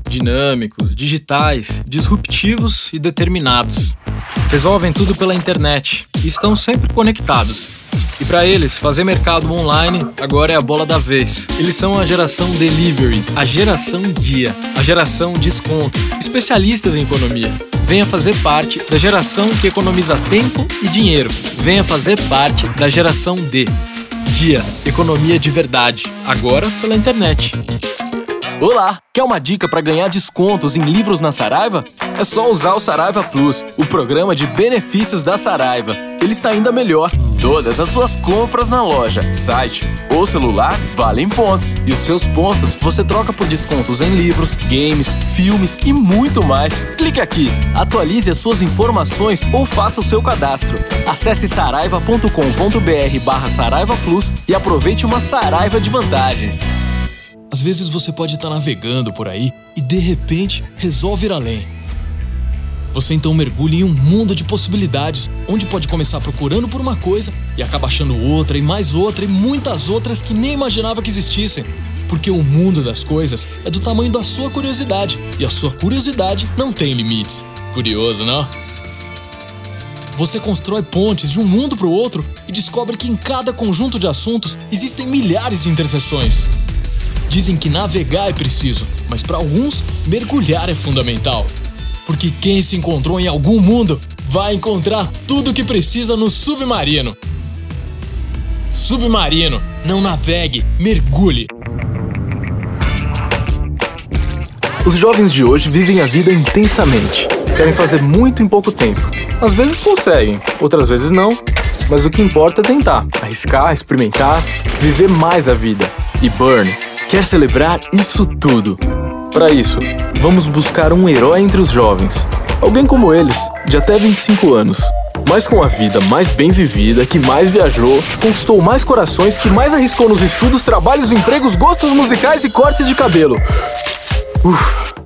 dinâmicos, digitais, disruptivos e determinados. Resolvem tudo pela internet e estão sempre conectados. E para eles, fazer mercado online agora é a bola da vez. Eles são a geração delivery, a geração dia, a geração desconto, especialistas em economia. Venha fazer parte da geração que economiza tempo e dinheiro. Venha fazer parte da geração D. Dia, economia de verdade, agora pela internet. Olá, quer uma dica para ganhar descontos em livros na Saraiva? É só usar o Saraiva Plus, o programa de benefícios da Saraiva. Ele está ainda melhor. Todas as suas compras na loja, site ou celular valem pontos. E os seus pontos você troca por descontos em livros, games, filmes e muito mais. Clique aqui, atualize as suas informações ou faça o seu cadastro. Acesse saraiva.com.br/Saraiva Plus e aproveite uma Saraiva de vantagens. Às vezes você pode estar navegando por aí e de repente resolve ir além. Você então mergulha em um mundo de possibilidades, onde pode começar procurando por uma coisa e acaba achando outra e muitas outras que nem imaginava que existissem. Porque o mundo das coisas é do tamanho da sua curiosidade e a sua curiosidade não tem limites. Curioso, não? Você constrói pontes de um mundo para o outro e descobre que em cada conjunto de assuntos existem milhares de interseções. Dizem que navegar é preciso, mas para alguns, mergulhar é fundamental. Porque quem se encontrou em algum mundo vai encontrar tudo o que precisa no submarino. Submarino, não navegue, mergulhe. Os jovens de hoje vivem a vida intensamente. Querem fazer muito em pouco tempo. Às vezes conseguem, outras vezes não. Mas o que importa é tentar, arriscar, experimentar, viver mais a vida. E Burn quer celebrar isso tudo. Para isso, vamos buscar um herói entre os jovens. Alguém como eles, de até 25 anos. Mas com a vida mais bem vivida, que mais viajou, conquistou mais corações, que mais arriscou nos estudos, trabalhos, empregos, gostos musicais e cortes de cabelo.